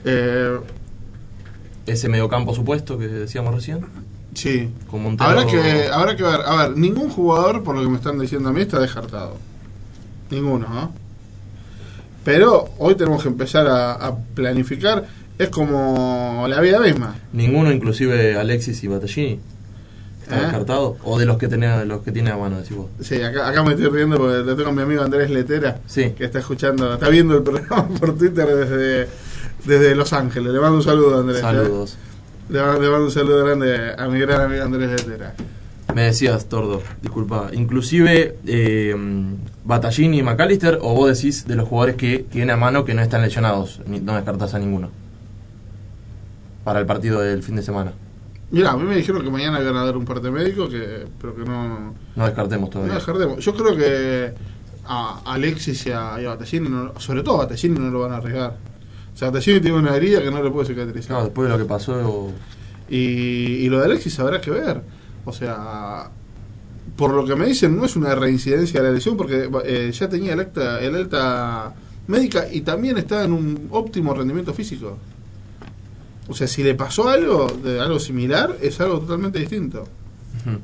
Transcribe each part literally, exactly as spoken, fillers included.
Eh, Ese mediocampo supuesto que decíamos recién. sí. Con Montero... Habrá que, habrá que ver. A ver, ningún jugador, por lo que me están diciendo a mí, está descartado. Ninguno, ¿no? Pero hoy tenemos que empezar a, a planificar. Es como la vida misma. Ninguno, inclusive Alexis y Battaglini. ¿Está ¿Eh? descartado? ¿O de los que tenía, de los que tiene a mano, decís vos? Sí, acá, acá me estoy riendo porque le tengo a mi amigo Andrés Letera, Sí. que está escuchando, está viendo el programa por Twitter desde, desde Los Ángeles. Le mando un saludo, Andrés. Saludos. ¿eh? Le, mando, le mando un saludo grande a mi gran amigo Andrés Letera. Me decías, Tordo, disculpa. Inclusive eh, Battaglini y McAllister, o vos decís de los jugadores que tiene a mano que no están lesionados, ni, no descartás a ninguno para el partido del fin de semana. Mirá, a mí me dijeron que mañana iban a dar un parte médico, que, pero que no, No descartemos no todavía. descartemos. Yo creo que a Alexis y a, y a Battaglini, no, sobre todo a Battaglini, no lo van a arriesgar. O sea, Battaglini tiene una herida que no le puede cicatrizar. Claro, después de lo que pasó... Y, y lo de Alexis habrá que ver. O sea, por lo que me dicen, no es una reincidencia de la lesión, porque eh, ya tenía el alta, el alta médica y también está en un óptimo rendimiento físico. O sea, si le pasó algo, de algo similar, es algo totalmente distinto. Uh-huh.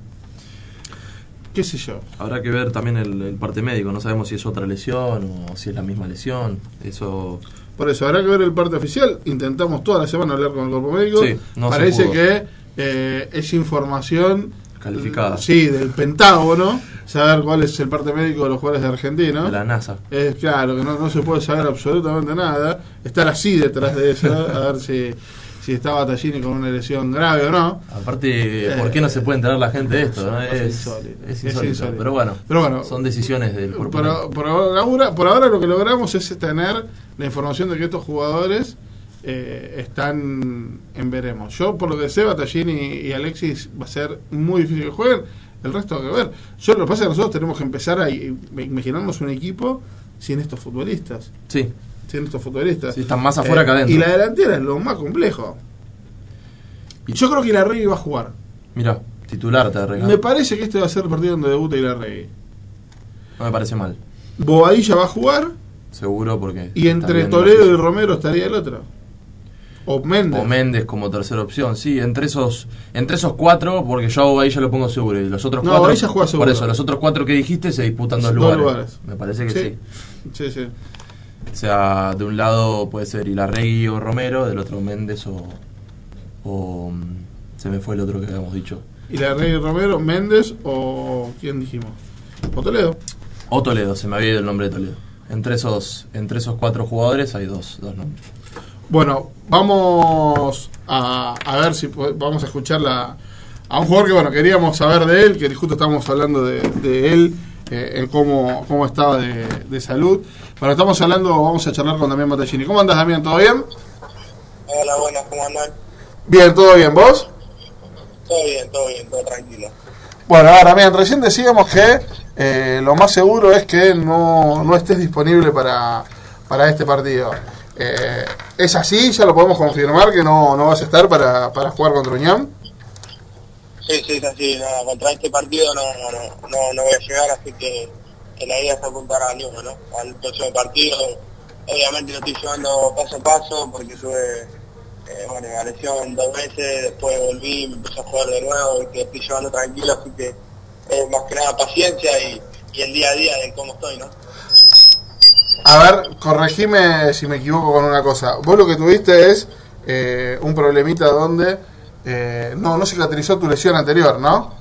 ¿Qué sé yo? Habrá que ver también el, el parte médico. No sabemos si es otra lesión o si es la misma lesión. Eso... Por eso, habrá que ver el parte oficial. Intentamos toda la semana hablar con el cuerpo médico. Sí, no se Parece pudo. que eh, es información Calificada. Sí, del Pentágono, saber cuál es el parte médico de los jugadores de Argentina. De la NASA. Es claro que no, no se puede saber absolutamente nada. Estar así detrás de eso, a ver si, si está Battaglini con una lesión grave o no. Aparte, ¿por qué no se puede enterar la gente de esto? ¿no? Es Es, insólito. es Es insólito. insólito. Pero bueno, Pero bueno, son decisiones del cuerpo Por, médico. por ahora, por ahora lo que logramos es tener la información de que estos jugadores eh, están en veremos. Yo, por lo que sé, Battaglini y Alexis va a ser muy difícil que jueguen. El resto hay que ver. Yo lo que pasa es que nosotros tenemos que empezar a imaginarnos un equipo sin estos futbolistas. Sí, Sin estos futbolistas. sí, están más afuera Eh, que adentro. Y la delantera es lo más complejo. Y yo creo que Ilarregui va a jugar. Mira, titular te regalo. Me parece que este va a ser el partido donde debuta Ilarregui. No me parece mal. Bobadilla va a jugar. Seguro porque... Y está entre bien Toledo y físico. Romero estaría el otro. O Méndez. O Méndez como tercera opción, sí, entre esos entre esos cuatro, porque yo ahí ya lo pongo seguro, y los otros No, cuatro, ahí ya juega seguro. por eso, los otros cuatro que dijiste se disputan dos, Dos lugares. lugares. Me parece que sí. Sí, sí. sí. O sea, de un lado puede ser Ilarregui o Romero, del otro Méndez o... o mm, se me fue el otro que habíamos dicho. Ilarregui, Romero, Méndez o... ¿Quién dijimos? O Toledo. O Toledo, se me había ido el nombre de Toledo. Entre esos entre esos cuatro jugadores hay dos, dos nombres. Bueno, vamos a, a ver si po- vamos a escuchar la, a un jugador que, bueno, queríamos saber de él, que justo estábamos hablando de, de él, eh, en cómo, cómo estaba de, de salud. Bueno, estamos hablando, vamos a charlar con Damián Battaglini. ¿Cómo andas, Damián? ¿Todo bien? Hola, buenas, ¿cómo andan? Bien, ¿todo bien? ¿Vos? Todo bien, todo bien, todo tranquilo. Bueno, a ver, Damián, recién decíamos que eh, lo más seguro es que no, no estés disponible para, para este partido. Eh, ¿Es así? ¿Ya lo podemos confirmar que no, no vas a estar para, para jugar contra Unión? Sí, sí, es así, no, contra este partido no, no, no, no voy a llegar, así que, que la idea es apuntar al mismo, ¿no? Al próximo partido. Obviamente lo estoy llevando paso a paso porque tuve eh, bueno, la lesión dos veces, después volví, me empecé a jugar de nuevo y que estoy llevando tranquilo, así que eh, más que nada paciencia y, y el día a día de cómo estoy, ¿no? A ver, corregime si me equivoco con una cosa. Vos lo que tuviste es eh, un problemita donde eh, no, no cicatrizó tu lesión anterior, ¿no?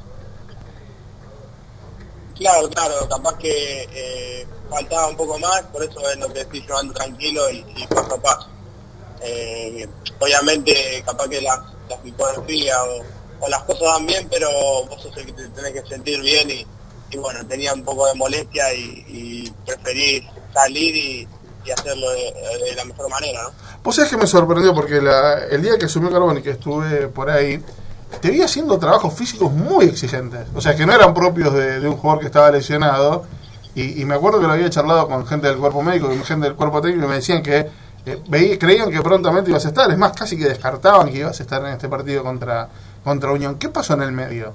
Claro, claro, capaz que eh, faltaba un poco más, por eso es lo que estoy llevando tranquilo y, y paso a paso. Eh, obviamente, capaz que la, la psicología o, o las cosas van bien, pero vos sos el que te tenés que sentir bien y, y bueno, tenía un poco de molestia y, y preferí salir y, y hacerlo de, de la mejor manera, ¿no? Vos sabés que me sorprendió porque la, el día que asumió Carboni, que estuve por ahí, te vi haciendo trabajos físicos muy exigentes. O sea, que no eran propios de, de un jugador que estaba lesionado. Y, y me acuerdo que lo había charlado con gente del cuerpo médico y gente del cuerpo técnico y me decían que eh, veí, creían que prontamente ibas a estar. Es más, casi que descartaban que ibas a estar en este partido contra, contra Unión. ¿Qué pasó en el medio?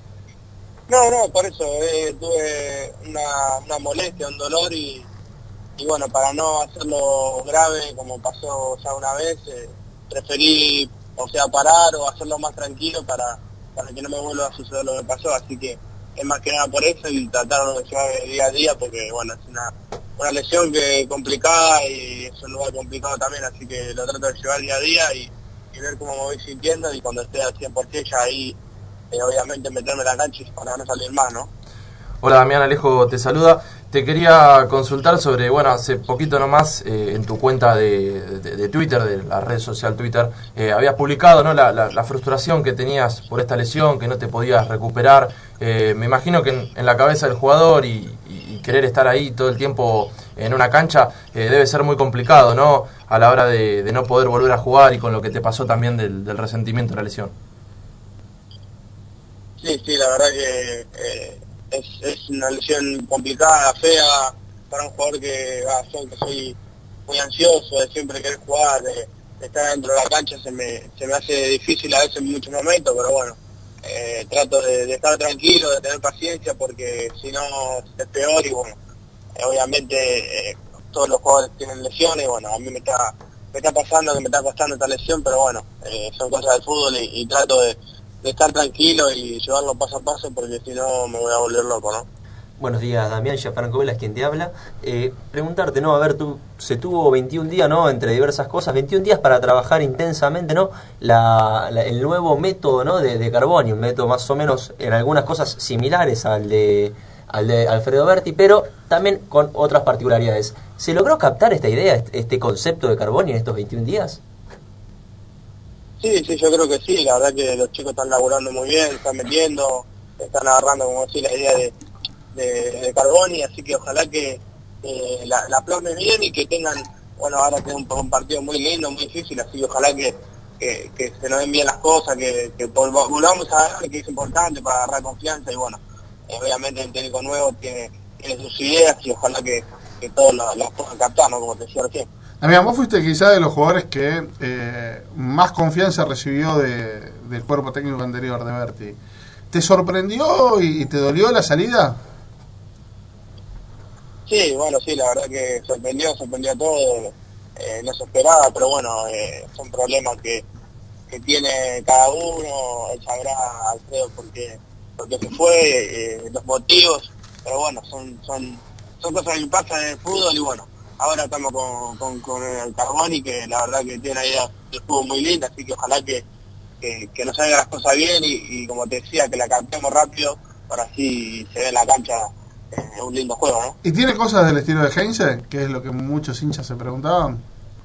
No, no, por eso eh, tuve una, una molestia, un dolor y, y bueno, para no hacerlo grave como pasó ya una vez, eh, preferí, o sea, parar o hacerlo más tranquilo para, para que no me vuelva a suceder lo que pasó, así que es más que nada por eso y trataron de llevar día a día porque bueno, es una, una lesión que es complicada y es un lugar complicado también, así que lo trato de llevar día a día y, y ver cómo me voy sintiendo y cuando esté al cien por ciento ya ahí eh, obviamente meterme en la cancha para no salir más, ¿no? Hola Damián, Alejo te saluda. Te quería consultar sobre, bueno, hace poquito nomás eh, en tu cuenta de, de, de Twitter, de la red social Twitter, eh, habías publicado, ¿no?, la, la, la frustración que tenías por esta lesión, que no te podías recuperar. Eh, me imagino que en, en la cabeza del jugador y, y, y querer estar ahí todo el tiempo en una cancha eh, debe ser muy complicado, ¿no?, a la hora de, de no poder volver a jugar y con lo que te pasó también del, del resentimiento de la lesión. Sí, sí, la verdad que eh, es, es una lesión complicada, fea, para un jugador que, ah, yo que soy muy ansioso, de siempre querer jugar, de, de estar dentro de la cancha, se me, se me hace difícil a veces en muchos momentos, pero bueno, eh, trato de, de estar tranquilo, de tener paciencia, porque si no es peor y bueno, eh, obviamente eh, todos los jugadores tienen lesiones, y bueno, a mí me está, me está pasando, que me está costando esta lesión, pero bueno, eh, son cosas del fútbol y, y trato de de estar tranquilo y llevarlo paso a paso porque si no me voy a volver loco, ¿no? Buenos días, Damián, Gianfranco Vela es quien te habla. Eh, preguntarte, ¿no? A ver, tú, se tuvo veintiún días, ¿no?, entre diversas cosas, veintiún días para trabajar intensamente, ¿no?, la, la, el nuevo método, ¿no?, de, de Carboni, un método más o menos en algunas cosas similares al de, al de Alfredo Berti, pero también con otras particularidades. ¿Se logró captar esta idea, este concepto de Carboni en estos veintiún días? Sí, sí, yo creo que sí, la verdad que los chicos están laburando muy bien, están metiendo, están agarrando, como decía, la idea de, de, de Carboni, así que ojalá que eh, la, la plasmen bien y que tengan, bueno, ahora tiene un, un partido muy lindo, muy difícil, así que ojalá que, que, que se nos den bien las cosas, que, que volvamos a ganar, que es importante para agarrar confianza y bueno, eh, obviamente el técnico nuevo tiene, tiene sus ideas y ojalá que, que todos las puedan captar, ¿no?, como te decía recién. Amiga, vos fuiste quizá de los jugadores que eh, más confianza recibió de, del cuerpo técnico anterior de Berti. ¿Te sorprendió y, y te dolió la salida? Sí, bueno, sí, la verdad que sorprendió, sorprendió a todos, eh, no se esperaba, pero bueno, eh, son problemas que, que tiene cada uno, él sabrá, Alfredo, porque, porque se fue, eh, los motivos, pero bueno, son, son, son cosas que pasan en el fútbol y bueno, ahora estamos con, con, con el Carboni, que la verdad que tiene una idea de fútbol muy linda, así que ojalá que, que, que nos salgan las cosas bien y, y como te decía, que la captemos rápido para así se ve en la cancha eh, un lindo juego, ¿no? ¿Y tiene cosas del estilo de Heinze, que es lo que muchos hinchas se preguntaban?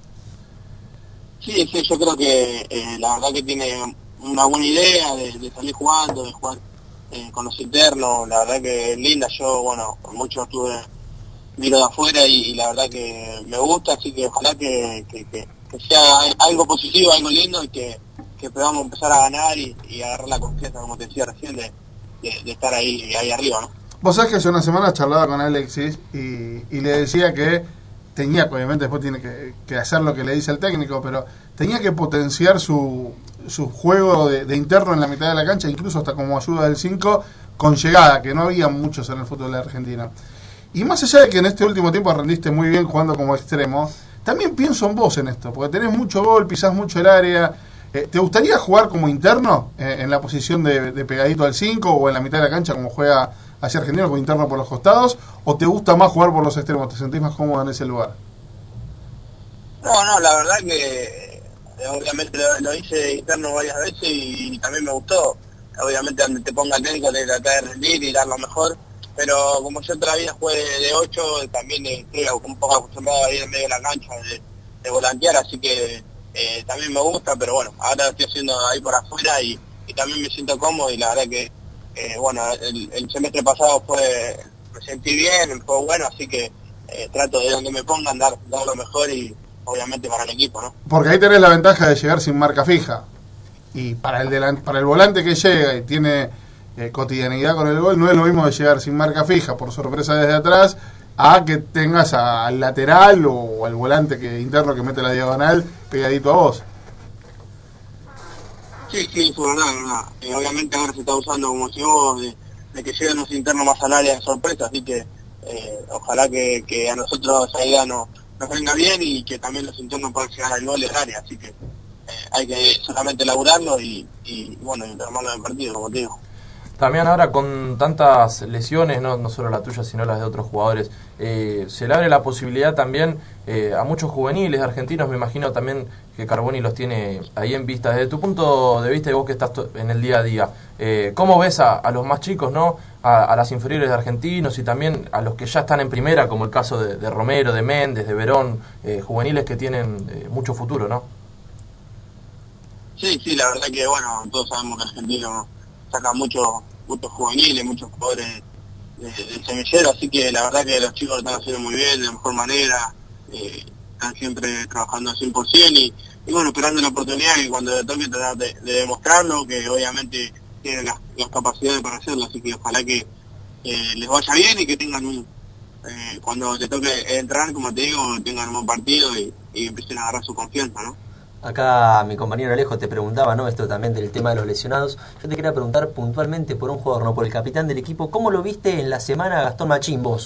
Sí, sí, yo creo que eh, la verdad que tiene una buena idea de, de salir jugando, de jugar eh, con los internos, la verdad que es linda, yo, bueno, mucho estuve miro de afuera y, y la verdad que me gusta, así que ojalá que, que, que, que sea algo positivo, algo lindo y que, que podamos empezar a ganar y, y agarrar la confianza, como te decía recién, de, de, de estar ahí, ahí arriba, ¿no? Vos sabés que hace una semana charlaba con Alexis y, y le decía que tenía, obviamente después tiene que, que hacer lo que le dice el técnico, pero tenía que potenciar su, su juego de, de interno en la mitad de la cancha, incluso hasta como ayuda del cinco, con llegada, que no había muchos en el fútbol de Argentina. Y más allá de que en este último tiempo rendiste muy bien jugando como extremo, también pienso en vos en esto, porque tenés mucho gol, pisás mucho el área. Eh, ¿Te gustaría jugar como interno eh, en la posición de, de pegadito al cinco o en la mitad de la cancha como juega hacia Argentina, como interno por los costados? ¿O te gusta más jugar por los extremos? ¿Te sentís más cómodo en ese lugar? No, no, la verdad que eh, obviamente lo, lo hice de interno varias veces y, y también me gustó. Obviamente donde te ponga el técnico te tratar de rendir y dar lo mejor. Pero como yo toda la vida jugué de ocho, también estoy un poco acostumbrado a ir en medio de la cancha, de, de volantear, así que eh, también me gusta, pero bueno, ahora estoy haciendo ahí por afuera y, y también me siento cómodo y la verdad que, eh, bueno, el, el semestre pasado fue, me sentí bien, fue bueno, así que eh, trato de donde me pongan dar, dar lo mejor y obviamente para el equipo, ¿no? Porque ahí tenés la ventaja de llegar sin marca fija. Y para el, delan- para el volante que llega y tiene Eh, cotidianidad con el gol, no es lo mismo de llegar sin marca fija por sorpresa desde atrás a que tengas a, al lateral o al volante que interno que mete la diagonal pegadito a vos. Sí, sí, eso es verdad, es verdad. Eh, obviamente ahora se está usando como si vos de, de que lleguen los internos más al área de sorpresa, así que eh, ojalá que, que a nosotros esa idea no, nos venga bien y que también los internos puedan llegar al gol del área, así que eh, hay que solamente laburarlo y, y bueno, y tomarlo del partido, como te digo. También ahora con tantas lesiones, no, no solo la tuya, sino las de otros jugadores, eh, se le abre la posibilidad también eh, a muchos juveniles argentinos, me imagino también que Carboni los tiene ahí en vista. Desde tu punto de vista y vos que estás en el día a día, eh, ¿cómo ves a, a los más chicos, no, a, a las inferiores de argentinos y también a los que ya están en primera, como el caso de, de Romero, de Méndez, de Verón, eh, juveniles que tienen eh, mucho futuro, ¿no? Sí, sí, la verdad que bueno, todos sabemos que Argentino saca muchos muchos juveniles, muchos jugadores del semillero, así que la verdad que los chicos lo están haciendo muy bien, de la mejor manera, eh, están siempre trabajando al cien por ciento y, y bueno, esperando la oportunidad y cuando le toque tratar de, de demostrarlo, que obviamente tienen las, las capacidades para hacerlo, así que ojalá que eh, les vaya bien y que tengan un, eh, cuando te toque entrar, como te digo, tengan un buen partido y, y empiecen a agarrar su confianza, ¿no? Acá mi compañero Alejo te preguntaba, ¿no? Esto también del tema de los lesionados. Yo te quería preguntar puntualmente por un jugador, no por el capitán del equipo. ¿Cómo lo viste en la semana a Gastón Machín, vos?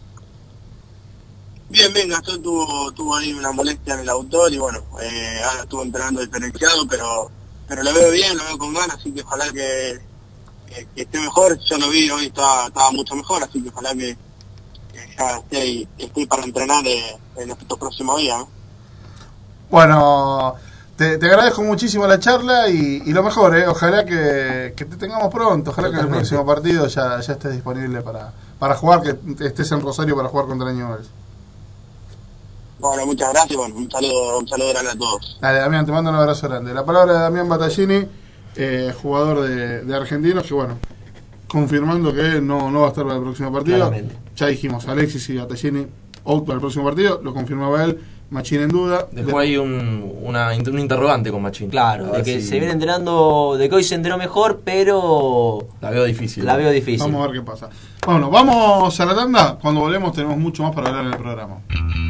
Bien, bien, Gastón tuvo, tuvo ahí una molestia en el autor y bueno, eh, ahora estuvo entrenando diferenciado, pero pero lo veo bien, lo veo con ganas, así que ojalá que, que, que esté mejor. Yo lo vi, hoy estaba, estaba mucho mejor, así que ojalá que, que ya esté, esté para entrenar eh, en estos próximos días, ¿no? Bueno, te, te agradezco muchísimo la charla y, y lo mejor, ¿eh? Ojalá que, que te tengamos pronto, ojalá Totalmente. que en el próximo partido ya, ya estés disponible para, para jugar, que estés en Rosario para jugar contra Newell's. Bueno, muchas gracias, bueno, un saludo, un saludo grande a todos. Dale, Damián, te mando un abrazo grande. La palabra de Damián Battaglini, eh, jugador de, de Argentinos, que bueno, confirmando que no, no va a estar para el próximo partido. Claramente. Ya dijimos, Alexis y Battaglini out para el próximo partido, lo confirmaba él. Machín en duda. Dejó ahí un, una, un interrogante con Machín. Claro, de que si... se viene entrenando, de que hoy se entrenó mejor, pero... La veo difícil. La veo difícil. Vamos a ver qué pasa. Bueno, vamos a la tanda. Cuando volvemos tenemos mucho más para hablar en el programa.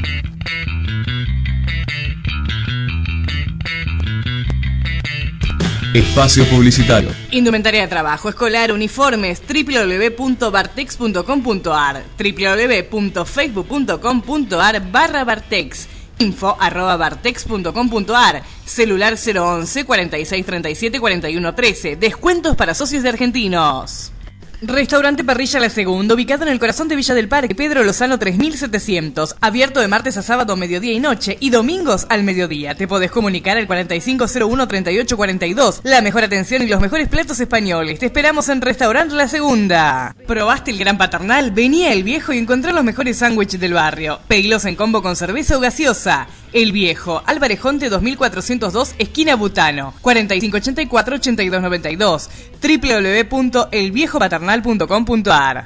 Espacio publicitario. Indumentaria de trabajo, escolar, uniformes, doble u doble u doble u punto bartex punto com punto ar, doble u doble u doble u punto facebook punto com punto ar barra bartex, info arroba bartex punto com punto ar, celular cero once, cuarenta y seis treinta y siete, cuarenta y uno trece, descuentos para socios de Argentinos. Restaurante Parrilla La Segunda, ubicado en el corazón de Villa del Parque, Pedro Lozano tres mil setecientos, abierto de martes a sábado, mediodía y noche, y domingos al mediodía. Te podés comunicar al cuarenta y cinco cero uno, treinta y ocho cuarenta y dos. La mejor atención y los mejores platos españoles. Te esperamos en Restaurante La Segunda. ¿Probaste el Gran Paternal? Vení a El Viejo y encontrá los mejores sándwiches del barrio. Pedilos en combo con cerveza o gaseosa. El Viejo, Alvarejonte dos mil cuatrocientos dos, esquina Butano, cuarenta y cinco ochenta y cuatro, ochenta y dos noventa y dos, doble u doble u doble u punto el viejo paternal punto com punto ar.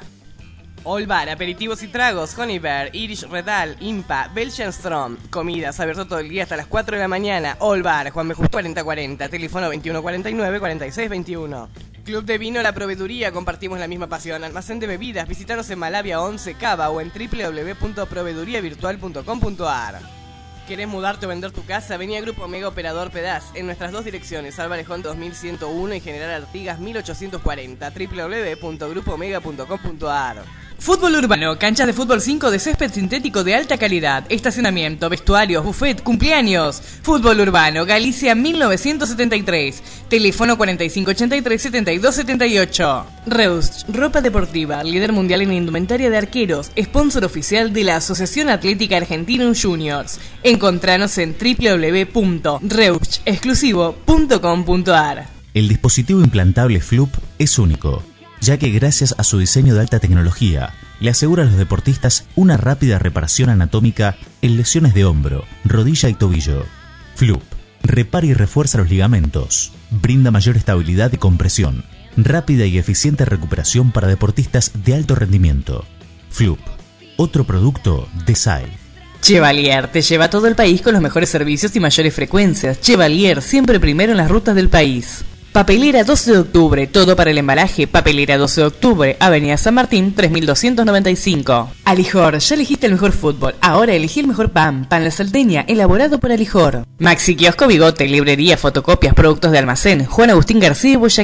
All Bar, aperitivos y tragos, Honey Bear, Irish Redal, Impa, Belgian Strong, comidas, abierto todo el día hasta las cuatro de la mañana. All Bar, Juan B. Justo cuarenta cuarenta, teléfono veintiuno cuarenta y nueve, cuarenta y seis veintiuno. Club de Vino La Proveeduría, compartimos la misma pasión. Almacén de bebidas, visítanos en Malavia once Cava o en doble u doble u doble u punto proveeduría virtual punto com punto ar. ¿Querés mudarte o vender tu casa? Vení a Grupo Omega Operador Pedaz en nuestras dos direcciones, Alvarejón dos mil ciento uno y General Artigas mil ochocientos cuarenta, doble u doble u doble u punto grupo omega punto com punto ar. Fútbol urbano, canchas de fútbol cinco de césped sintético de alta calidad, estacionamiento, vestuarios, buffet, cumpleaños. Fútbol urbano, Galicia mil novecientos setenta y tres, teléfono cuarenta y cinco ochenta y tres, setenta y dos setenta y ocho. Reus, ropa deportiva, líder mundial en indumentaria de arqueros, sponsor oficial de la Asociación Atlética Argentina Juniors. Encontranos en doble u doble u doble u punto reus exclusivo punto com punto ar. El dispositivo implantable Floop es único, ya que gracias a su diseño de alta tecnología, le asegura a los deportistas una rápida reparación anatómica en lesiones de hombro, rodilla y tobillo. Floop repara y refuerza los ligamentos, brinda mayor estabilidad y compresión, rápida y eficiente recuperación para deportistas de alto rendimiento. Floop, otro producto de S A E. Chevalier te lleva a todo el país con los mejores servicios y mayores frecuencias. Chevalier, siempre primero en las rutas del país. Papelera doce de octubre, todo para el embalaje. Papelera doce de octubre, Avenida San Martín, tres mil doscientos noventa y cinco. Alijor, ya elegiste el mejor fútbol, ahora elegí el mejor pan. Pan La Salteña, elaborado por Alijor. Maxi Kiosco Bigote, librería, fotocopias, productos de almacén. Juan Agustín García, Boyacá.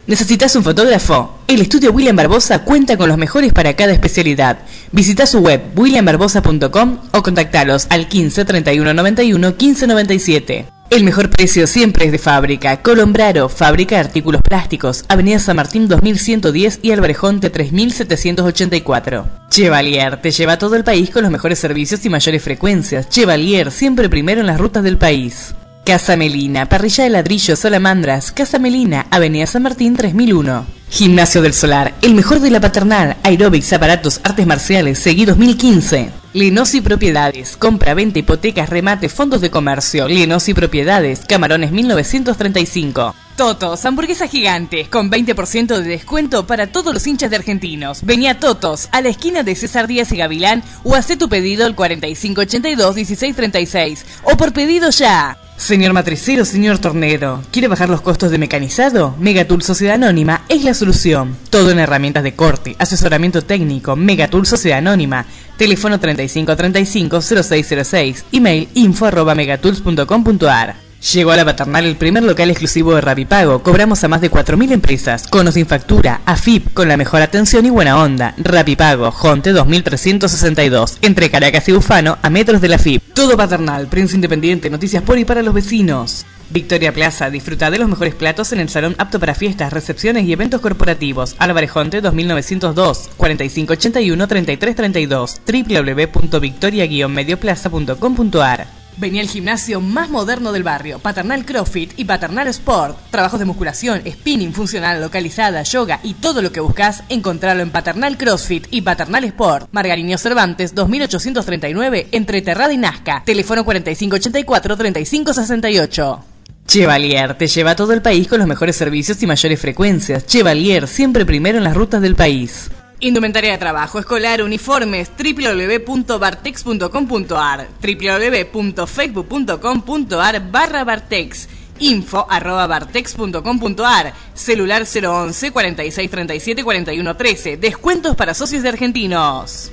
¿Necesitas un fotógrafo? El estudio William Barbosa cuenta con los mejores para cada especialidad. Visita su web william barbosa punto com o contactalos al quince, treinta y uno, noventa y uno, quince, noventa y siete. El mejor precio siempre es de fábrica. Colombraro, fábrica de artículos plásticos, Avenida San Martín dos mil ciento diez y Alvarejonte tres mil setecientos ochenta y cuatro. Chevalier te lleva a todo el país con los mejores servicios y mayores frecuencias. Chevalier, siempre primero en las rutas del país. Casa Melina, parrilla de ladrillo, salamandras. Casa Melina, Avenida San Martín tres mil uno. Gimnasio del Solar, el mejor de la Paternal, aeróbics, aparatos, artes marciales, Seguí dos mil quince. Lenosi Propiedades, compra, venta, hipotecas, remate, fondos de comercio. Lenosi Propiedades, Camarones mil novecientos treinta y cinco. Totos, hamburguesas gigantes, con veinte por ciento de descuento para todos los hinchas de Argentinos. Vení a Totos, a la esquina de César Díaz y Gavilán, o hacé tu pedido al cuarenta y cinco ochenta y dos, dieciséis treinta y seis, o por pedido ya. Señor matricero, señor tornero, ¿quiere bajar los costos de mecanizado? Megatool Sociedad Anónima es la solución. Todo en herramientas de corte, asesoramiento técnico. Megatool Sociedad Anónima. Teléfono treinta y cinco treinta y cinco, cero seis cero seis. Email info arroba megatools punto com punto ar. Llegó a la Paternal el primer local exclusivo de Rapipago. Cobramos a más de cuatro mil empresas. Con o sin factura, A F I P, con la mejor atención y buena onda. Rapipago, Jonte dos mil trescientos sesenta y dos. Entre Caracas y Bufano, a metros de la F I P. Todo Paternal, prensa independiente, noticias por y para los vecinos. Victoria Plaza, disfruta de los mejores platos en el salón apto para fiestas, recepciones y eventos corporativos. Alvarejonte dos mil novecientos dos, cuarenta y cinco ochenta y uno, treinta y tres treinta y dos. doble u doble u doble u punto victoria guion medioplaza punto com punto ar. Vení al gimnasio más moderno del barrio, Paternal CrossFit y Paternal Sport. Trabajos de musculación, spinning, funcional, localizada, yoga y todo lo que buscas, encontralo en Paternal CrossFit y Paternal Sport. Margariño Cervantes, dos mil ochocientos treinta y nueve, entre Terrada y Nazca. Teléfono cuarenta y cinco ochenta y cuatro, treinta y cinco sesenta y ocho. Chevalier te lleva a todo el país con los mejores servicios y mayores frecuencias. Chevalier, siempre primero en las rutas del país. Indumentaria de trabajo, escolar, uniformes, doble u doble u doble u punto bartex punto com punto ar, doble u doble u doble u punto facebook punto com punto ar barra bartex, info arroba bartex punto com punto ar, celular cero once, cuarenta y seis treinta y siete, cuarenta y uno trece, descuentos para socios de Argentinos.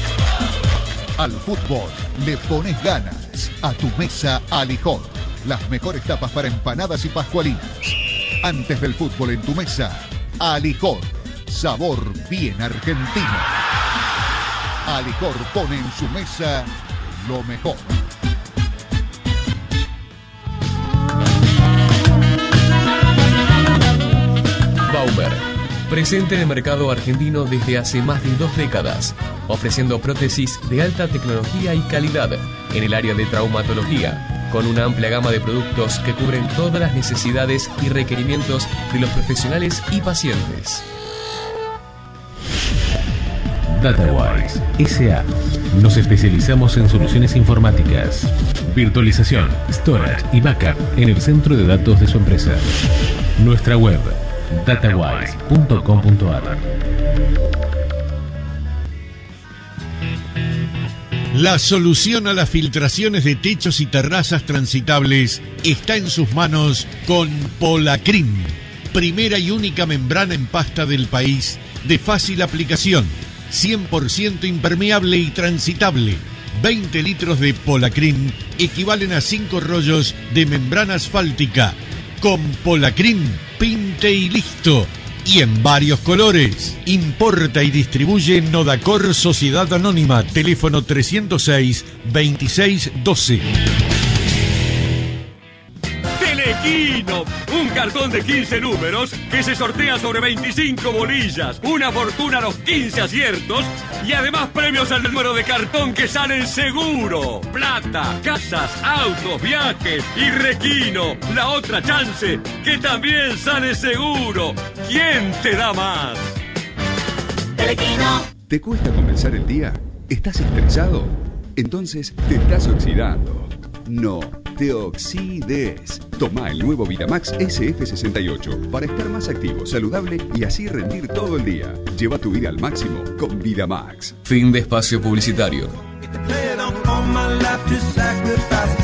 Al fútbol le pones ganas, a tu mesa Alijón, las mejores tapas para empanadas y pascualinas. Antes del fútbol en tu mesa, Alijón. Sabor bien argentino. Alijón pone en su mesa lo mejor. Baumer, presente en el mercado argentino desde hace más de dos décadas, ofreciendo prótesis de alta tecnología y calidad en el área de traumatología, con una amplia gama de productos que cubren todas las necesidades y requerimientos de los profesionales y pacientes. DataWise S A. Nos especializamos en soluciones informáticas, virtualización, storage y backup en el centro de datos de su empresa. Nuestra web, datawise punto com punto ar. La solución a las filtraciones de techos y terrazas transitables está en sus manos con Polacrim, primera y única membrana en pasta del país de fácil aplicación, cien por ciento impermeable y transitable. veinte litros de Polacrim equivalen a cinco rollos de membrana asfáltica. Con Polacrim, pinte y listo. Y en varios colores. Importa y distribuye Nodacor Sociedad Anónima. Teléfono trescientos seis, veintiséis doce. Telequino, un cartón de quince números que se sortea sobre veinticinco bolillas, una fortuna a los quince aciertos y además premios al número de cartón que salen seguro. Plata, casas, autos, viajes y Requino, la otra chance que también sale seguro. ¿Quién te da más? Telequino. ¿Te cuesta comenzar el día? ¿Estás estresado? Entonces te estás oxidando. No te oxides. Toma el nuevo Vitamax S F sesenta y ocho para estar más activo, saludable y así rendir todo el día. Lleva tu vida al máximo con Vitamax. Fin de espacio publicitario.